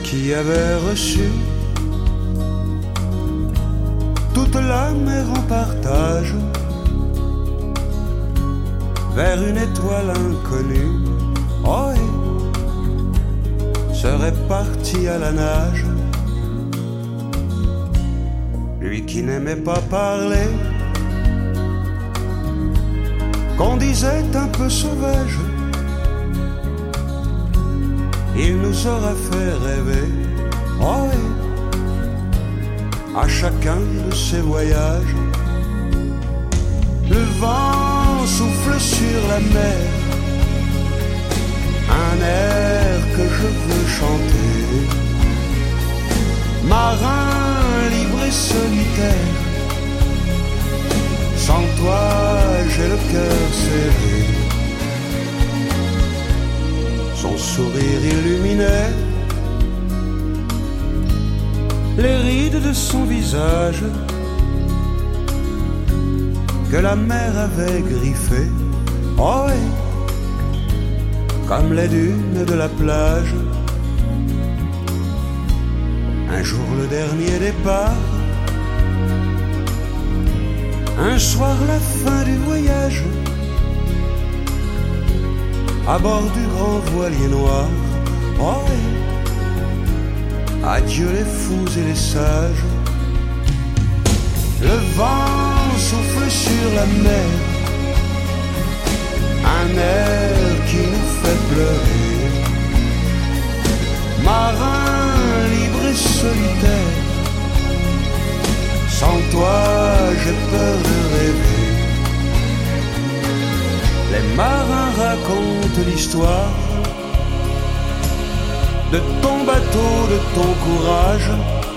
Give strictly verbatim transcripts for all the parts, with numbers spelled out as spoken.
qui avait reçu toute la mer en partage vers une étoile inconnue, oh, et serait parti à la nage. Lui qui n'aimait pas parler, qu'on disait un peu sauvage, il nous aura fait rêver, oh oui, à chacun de ses voyages. Le vent souffle sur la mer, un air que je veux chanter. Marin libre et solitaire, sans toi j'ai le cœur serré. Son sourire illuminait les rides de son visage que la mer avait griffé, oh oui, comme les dunes de la plage. Un jour le dernier départ, un soir la fin du voyage, à bord du grand voilier noir, oh oui, adieu les fous et les sages. Le vent souffle sur la mer, un air qui nous fait pleurer. Marin libre et solitaire, sans toi j'ai peur de rêver. Les marins racontent l'histoire de ton bateau, de ton courage.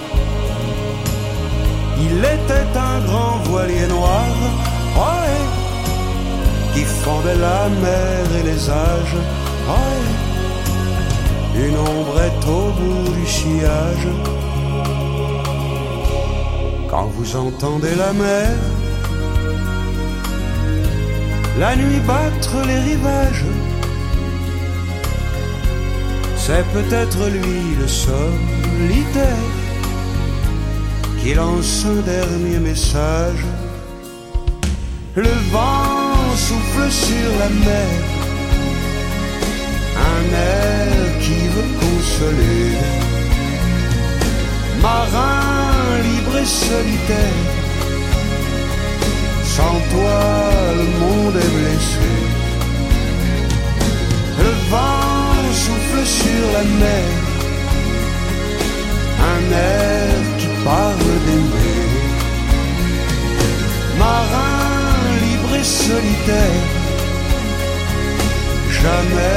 Il était un grand voilier noir, oh, ouais, qui fendait la mer et les âges, oh, ouais. Une ombrette au bout du sillage. Quand vous entendez la mer, la nuit battre les rivages, c'est peut-être lui le solitaire qui lance un dernier message. Le vent souffle sur la mer, un air qui veut consoler. Marin libre et solitaire, sans toi le monde est blessé. Le vent souffle sur la mer, un air qui parle d'aimer. Marin libre et solitaire, jamais